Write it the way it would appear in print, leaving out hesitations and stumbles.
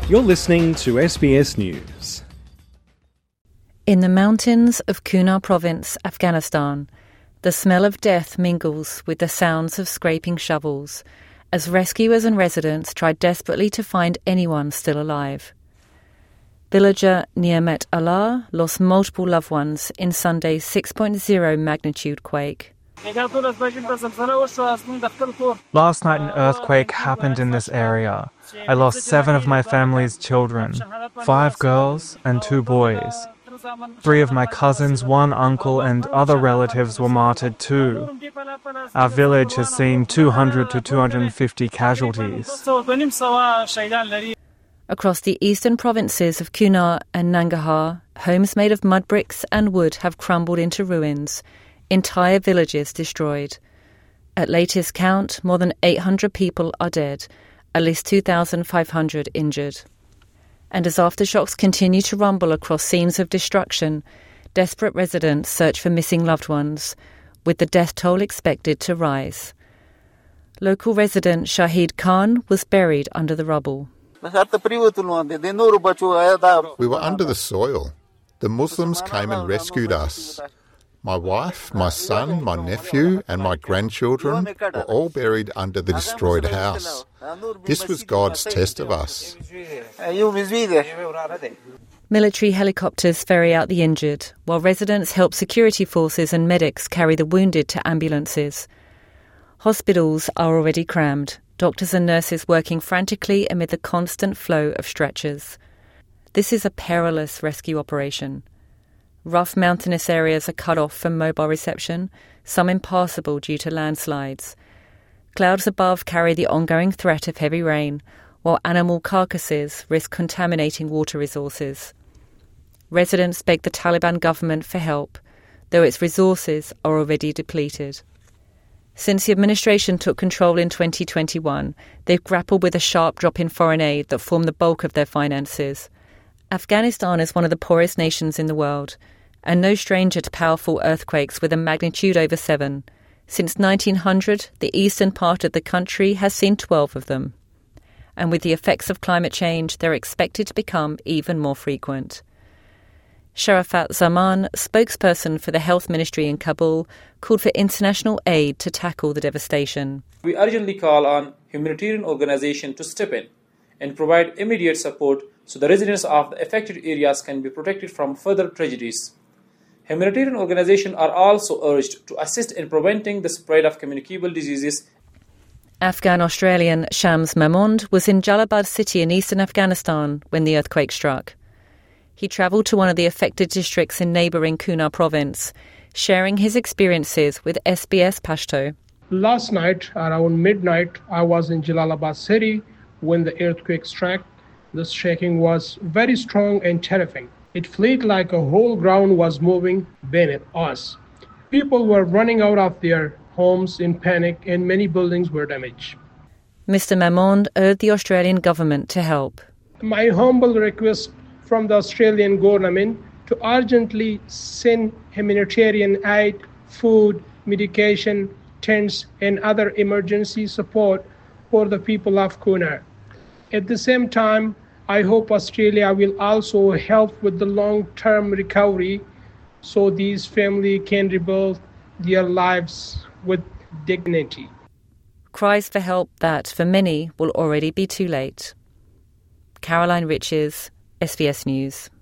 You're listening to SBS News. In the mountains of Kunar Province, Afghanistan, the smell of death mingles with the sounds of scraping shovels as rescuers and residents try desperately to find anyone still alive. Villager Niamet Allah lost multiple loved ones in Sunday's 6.0 magnitude quake. Last night an earthquake happened in this area. I lost 7 of my family's children, 5 girls and 2 boys. 3 of my cousins, 1 uncle and other relatives were martyred too. Our village has seen 200 to 250 casualties. Across the eastern provinces of Kunar and Nangarhar, homes made of mud bricks and wood have crumbled into ruins, entire villages destroyed. At latest count, more than 800 people are dead, at least 2,500 injured. And as aftershocks continue to rumble across scenes of destruction, desperate residents search for missing loved ones, with the death toll expected to rise. Local resident Shahid Khan was buried under the rubble. We were under the soil. The Muslims came and rescued us. My wife, my son, my nephew and my grandchildren were all buried under the destroyed house. This was God's test of us. Military helicopters ferry out the injured, while residents help security forces and medics carry the wounded to ambulances. Hospitals are already crammed, doctors and nurses working frantically amid the constant flow of stretchers. This is a perilous rescue operation. Rough mountainous areas are cut off from mobile reception, some impassable due to landslides. Clouds above carry the ongoing threat of heavy rain, while animal carcasses risk contaminating water resources. Residents beg the Taliban government for help, though its resources are already depleted. Since the administration took control in 2021, they've grappled with a sharp drop in foreign aid that formed the bulk of their finances. Afghanistan is one of the poorest nations in the world, and no stranger to powerful earthquakes with a magnitude over 7. Since 1900, the eastern part of the country has seen 12 of them. And with the effects of climate change, they're expected to become even more frequent. Sharafat Zaman, spokesperson for the Health Ministry in Kabul, called for international aid to tackle the devastation. We urgently call on humanitarian organizations to step in and provide immediate support so the residents of the affected areas can be protected from further tragedies. Humanitarian organizations are also urged to assist in preventing the spread of communicable diseases. Afghan-Australian Shams Mahmood was in Jalabad city in eastern Afghanistan when the earthquake struck. He travelled to one of the affected districts in neighbouring Kunar province, sharing his experiences with SBS Pashto. Last night, around midnight, I was in Jalalabad city when the earthquake struck. The shaking was very strong and terrifying. It felt like a whole ground was moving beneath us. People were running out of their homes in panic and many buildings were damaged. Mr. Mahmood urged the Australian government to help. My humble request from the Australian government to urgently send humanitarian aid, food, medication, tents and other emergency support for the people of Kunar. At the same time, I hope Australia will also help with the long-term recovery so these families can rebuild their lives with dignity. Cries for help that, for many, will already be too late. Caroline Riches, SBS News.